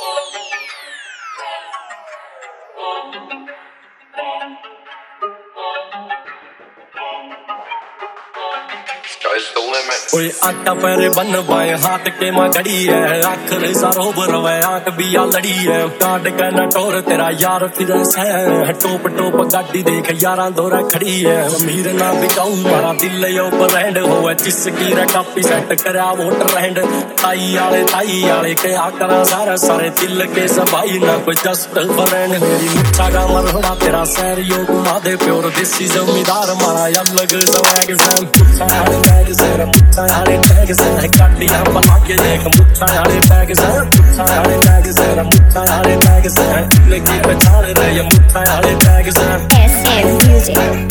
कोई आटा पैरे बन बाए हाथ के मां घड़ी है, आखिर सारो बरवे आंख भी आ लड़ी है। काट के न टोर तेरा यार फिर है, टोप टोप गाड़ी देख यारा दौरा खड़ी है। अमीर ना बिकाऊ मारा दिल यो ब्रांड हो, जिसकी रे कापी सेट करा वोट रैंड। ताई आले के आकरा सारे सारे दिल के सबाई ना कोई जस्ट फ्रेंड। मेरी मुच्छा का मरहड़ा तेरा सैर यो घुमा दे प्योर देसी जमींदार मारा अलग स्वैग सैम। मुच्छा टैग से काटिया बना के देख मुच्छा टैग से, मुच्छा टैग से, मुच्छा टैग से लगी पहचान रहे मुच्छा टैग से। SM Music।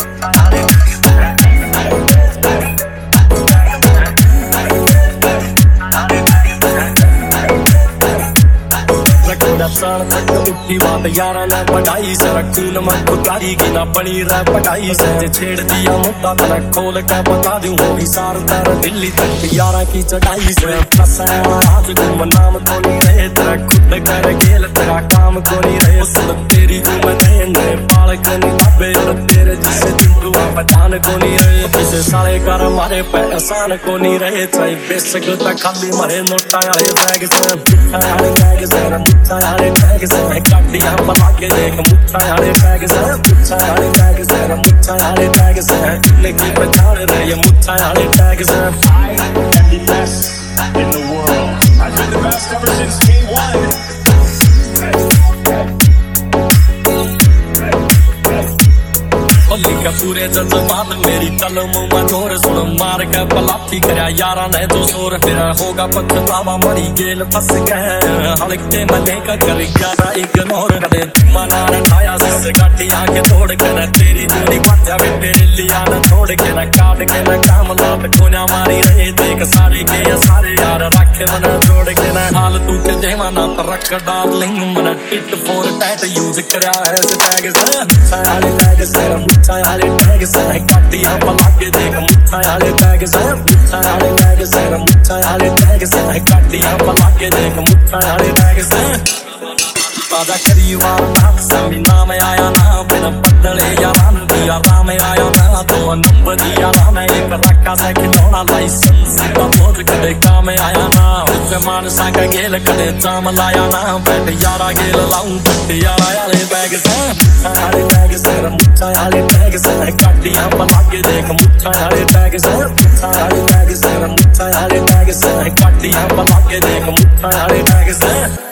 तक उठी बात यारा ने बढ़ाई से, रखून में खुदारी की ना बनी रह पटाई से। छेड़ दिया मुद्दा तेरा खोल के बता दूं, होगी सार तेरा दिल्ली तक यारा की चढ़ाई से। फसाया आज गुम नाम को नहीं रहे तेरा, खुद कर गेल तेरा काम को नहीं रहे। सुन तेरी गुम देने पाल को नहीं लाभे, और तेरे जिससे जिंदुआ पहचान को नहीं रहे। किसे साले कर मारे पे एहसान को नहीं रहे, चाहे बेशक तक खाली मरे नोटा वाले बैग से। बैग से मुच्छा टैग से काटिया बना के देख मुच्छा टैग से, मुच्छा टैग से, मुच्छा टैग से लगी पहचान रहे मुच्छा टैग से। I am the best in the world. I've been the best ever since Game 1. लिखा पूरे जज्बात मेरी कलम में जोर, सुन मार के पलाथी करया यारा ने जो शोर। तेरा होगा पछतावा मरी गेल फंस गए, हल्के मने का कर यारा इग्नोर। कदे मना रटाया से गाठी आके तोड़ के न तेरी दूरी बाजा भी तेरे लिया न छोड़ के न काट के न काम लाट कोना मारी रहे। देख सारे के सारे यार रखे मन जोड़ के न हाल तू के देवाना तो रख डार्लिंग मन टिट फॉर टैट यूज करया है टैग से। सारे टैग से मुच्छा टैग से काटिया बना के देख मुच्छा टैग से, मुच्छा टैग से, मुच्छा टैग से काटिया बना के देख मुच्छा टैग से। ताजा करी वार समी नाम आया ना, बिना बदले यारा दिया राम आया ना। तो नंबर दिया राम एक रखा से खिलौना, लाइसेंस का बोझ कदे काम आया ना। उससे मानसा का गेल कदे जाम लाया ना, बैठ यारा गेल लाऊं पट्टी यारा यारे बैग से। टैग से मुच्छा टैग से काटिया बना के देख मुच्छा टैग से, मुच्छा टैग से, मुच्छा टैग से काटिया बना के देख मुच्छा टैग से।